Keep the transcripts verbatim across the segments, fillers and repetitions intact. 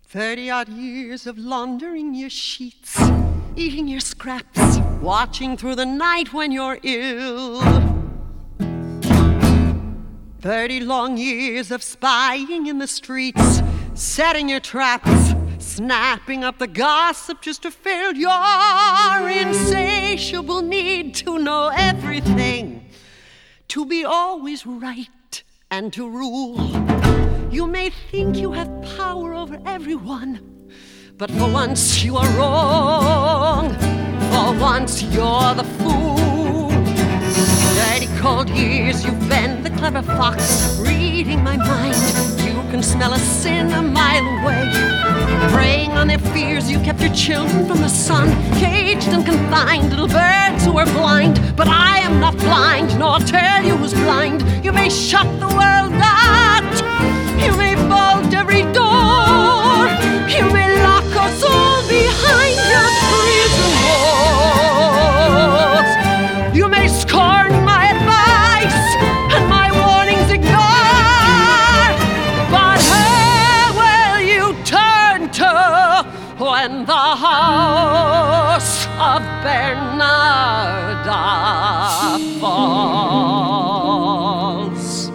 Thirty odd years of laundering your sheets, eating your scraps, watching through the night when you're ill. Thirty long years of spying in the streets, setting your traps, snapping up the gossip just to fill your insatiable need to know everything, to be always right and to rule. You may think you have power over everyone, but for once you are wrong. For once you're the fool. Thirty cold years you've been the clever fox, reading my mind. You can smell a sin a mile away. Preying on their fears, you kept your children from the sun, caged and confined, little birds who are blind. But I am not blind, nor I'll tell you who's blind. You may shut the world out, you may bolt every door, you may lock us all behind your prison walls. You may scorn my advice and my warnings ignore, but who will you turn to when the house of Bernarda falls?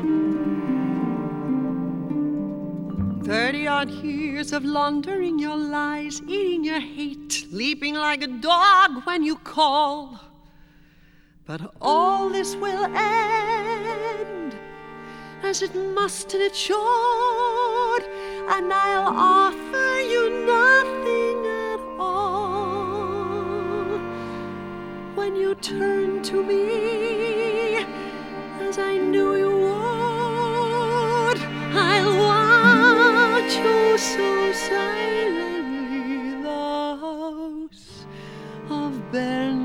Thirty odd years of laundering your lies, eating your hate, leaping like a dog when you call. But all this will end, as it must and it should, and I'll offer you nothing at all. When you turn to me, as I knew you would, I'll watch you so silently, the house of Bernarda.